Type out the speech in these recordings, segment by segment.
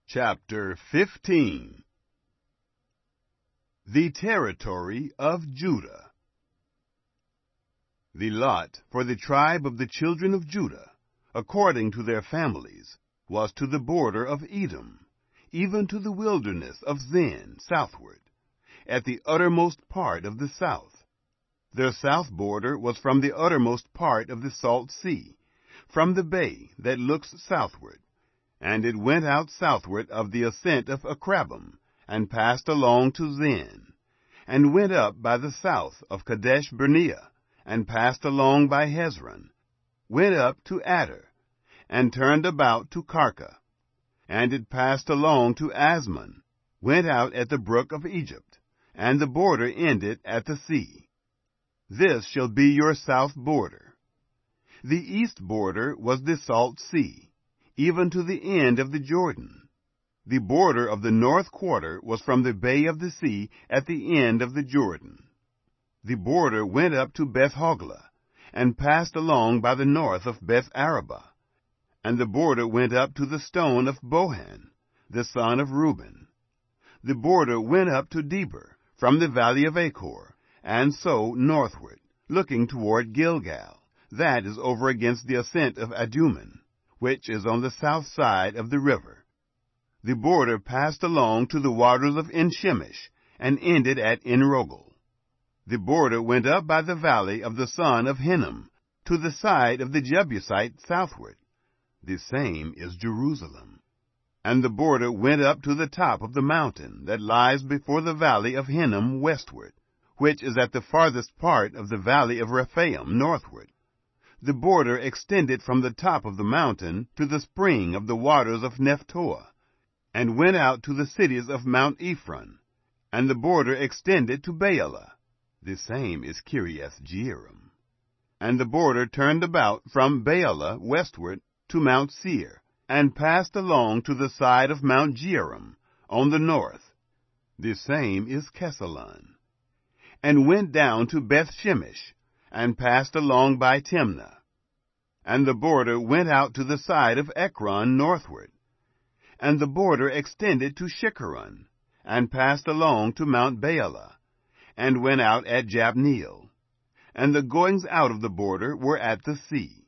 Chapter 15. The territory of Judah. The lot for the tribe of the children of Judah, according to their families, was to the border of Edom, even to the wilderness of Zin southward, at the uttermost part of the south. Their south border was from the uttermost part of the Salt Sea, from the bay that looks southward, and it went out southward of the ascent of Akrabim, and passed along to Zin, and went up by the south of Kadesh Barnea, and passed along by Hezron, went up to Adar, and turned about to Karka. And it passed along to Asmon, went out at the brook of Egypt, and the border ended at the sea. This shall be your south border. The east border was the Salt Sea, even to the end of the Jordan. The border of the north quarter was from the bay of the sea at the end of the Jordan. The border went up to Beth-hoglah, and passed along by the north of Beth-arabah. And the border went up to the stone of Bohan, the son of Reuben. The border went up to Debir, from the valley of Achor, and so northward, looking toward Gilgal, that is over against the ascent of Adummim, which is on the south side of the river. The border passed along to the waters of En-shemesh, and ended at En-rogel. The border went up by the valley of the son of Hinnom, to the side of the Jebusite southward. The same is Jerusalem. And the border went up to the top of the mountain that lies before the valley of Hinnom westward, which is at the farthest part of the valley of Rephaim northward. The border extended from the top of the mountain to the spring of the waters of Nephtoah, and went out to the cities of Mount Ephron, and the border extended to Baalah. The same is Kiriath-jearim. And the border turned about from Baalah westward to Mount Seir, and passed along to the side of Mount Jearim on the north. The same is Kesalon. And went down to Beth-shemesh, and passed along by Timnah. And the border went out to the side of Ekron northward. And the border extended to Shikkeron, and passed along to Mount Baalah, and went out at Jabneel. And the goings out of the border were at the sea.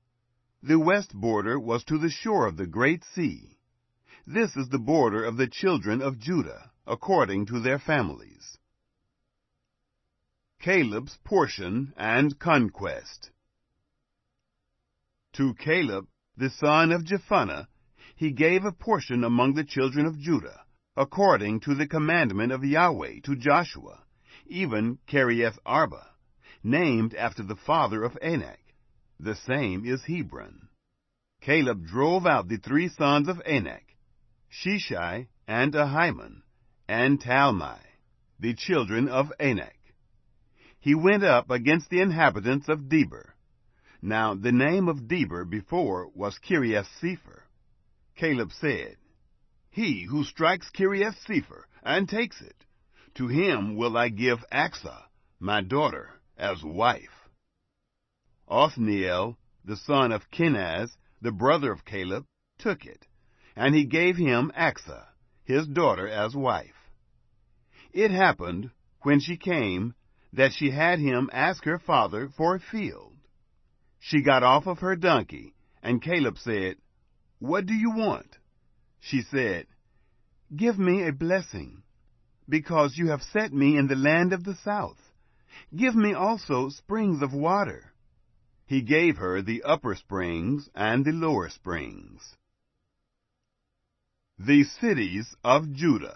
The west border was to the shore of the great sea. This is the border of the children of Judah, according to their families. Caleb's portion and conquest. To Caleb, the son of Jephunneh, he gave a portion among the children of Judah, according to the commandment of Yahweh to Joshua, even Kiriath Arba, named after the father of Anak. The same is Hebron. Caleb drove out the 3 sons of Anak, Sheshai, and Ahiman, and Talmai, the children of Anak. He went up against the inhabitants of Debir. Now the name of Debir before was Kiriath-sepher. Caleb said, He who strikes Kiriath-sepher and takes it, to him will I give Achsah, my daughter, as wife. Othniel, the son of Kenaz, the brother of Caleb, took it, and he gave him Achsah, his daughter, as wife. It happened, when she came, that she had him ask her father for a field. She got off of her donkey, and Caleb said, What do you want? She said, Give me a blessing, because you have set me in the land of the south. Give me also springs of water. He gave her the upper springs and the lower springs. The cities of Judah.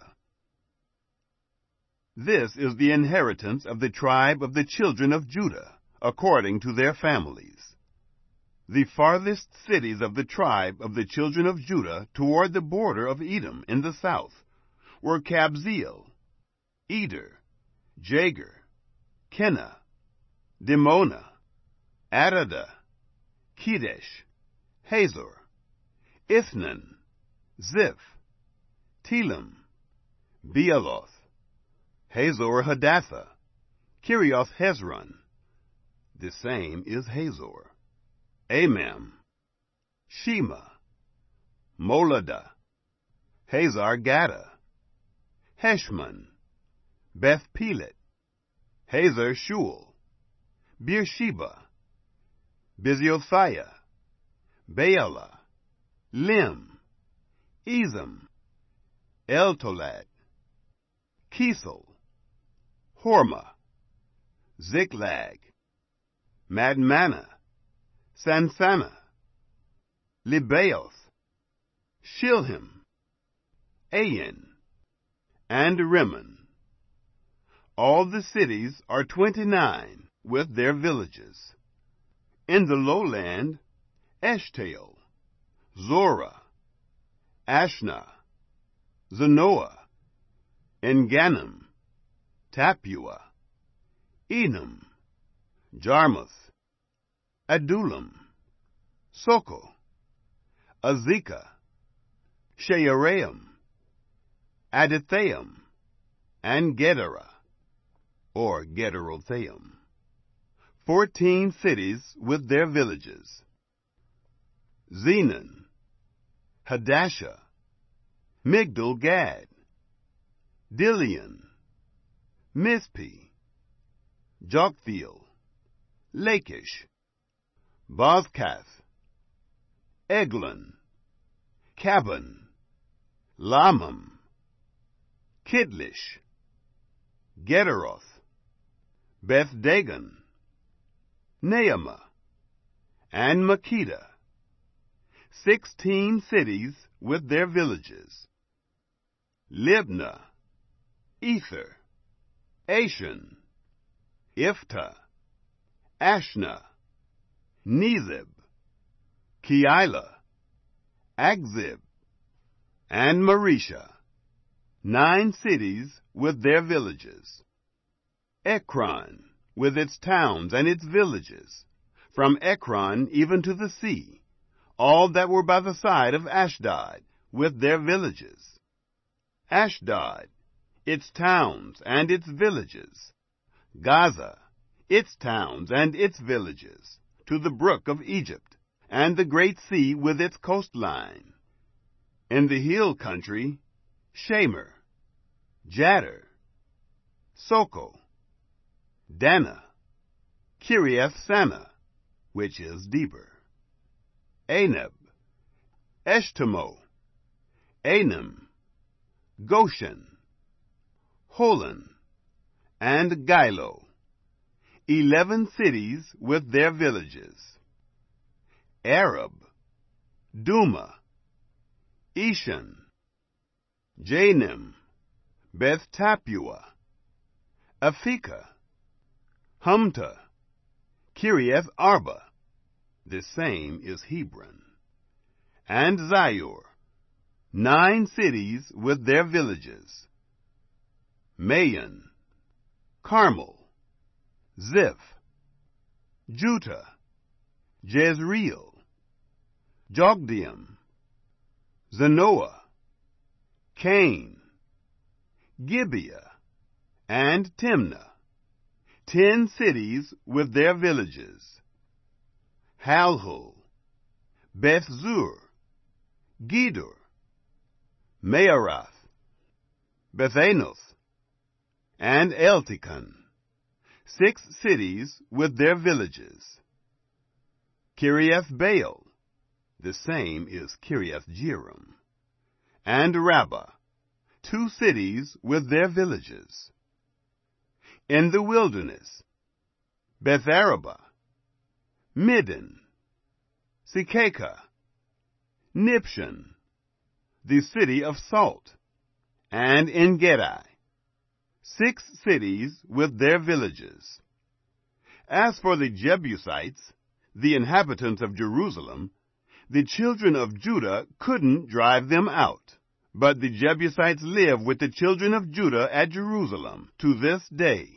This is the inheritance of the tribe of the children of Judah, according to their families. The farthest cities of the tribe of the children of Judah toward the border of Edom in the south were Kabzeel, Eder, Jagur, Kenah, Dimonah, Adadah, Kedesh, Hazor, Ithnan, Ziph, Telem, Bealoth, Hazor-Hadathah, Kirioth-Hezron. The same is Hazor. Amam, Shema, Moladah, Hazar Gaddah, Heshmon, Beth Pelet, Hazar Shual, Beersheba, Biziothia, Baalah, Lim, Ezem, Eltolad, Kisel, Hormah, Ziklag, Madmannah, Sansannah, Lebaoth, Shilhim, Ain, and Rimmon. All the cities are 29 with their villages. In the lowland, Eshtaol, Zorah, Ashna, Zanoah, Engannim, Tappuah, Enam, Jarmuth, Adullam, Soko, Azekah, Shearaim, Adithaim, and Gederah, or Gederothaim. 14 cities with their villages. Zenon, Hadashah, Migdal-Gad, Dilion, Mizpeh, Joktheel, Lachish, Bozkath, Eglon, Cabon, Lamam, Kidlish, Gederoth, Beth-Dagon, Naamah, and Makkedah. 16 cities with their villages. Libnah, Ether, Ashan, Iftah, Ashna, Nezib, Keilah, Akzib, and Mareshah. 9 cities with their villages. Ekron, with its towns and its villages, from Ekron even to the sea, all that were by the side of Ashdod, with their villages. Ashdod, its towns and its villages. Gaza, its towns and its villages, to the brook of Egypt, and the great sea with its coastline. In the hill country, Shamer, Jadder, Soko, Dana, Kiriath-Sanah, which is Deber, Anab, Eshtemoh, Anim, Goshen, Holon, and Giloh. 11 cities with their villages. Arab, Duma, Eshan, Janim, Beth-Tappuah, Aphekah, Humta, Kiriath-Arba, the same is Hebron, and Zior, 9 cities with their villages. Maon, Carmel, Ziph, Juttah, Jezreel, Jogdeam, Zanoah, Cain, Gibeah, and Timnah. 10 cities with their villages. Halhul, Beth-zur, Gedor, Maarath, Bethanoth, and Eltekon. 6 cities with their villages. Kiriath-Baal, the same is Kiriath-Jearim, and Rabbah, 2 cities with their villages. In the wilderness, Beth-Arabah, Middin, Sekakah, Nibshan, the city of salt, and En-Gedi, 6 cities with their villages. As for the Jebusites, the inhabitants of Jerusalem, the children of Judah couldn't drive them out. But the Jebusites live with the children of Judah at Jerusalem to this day.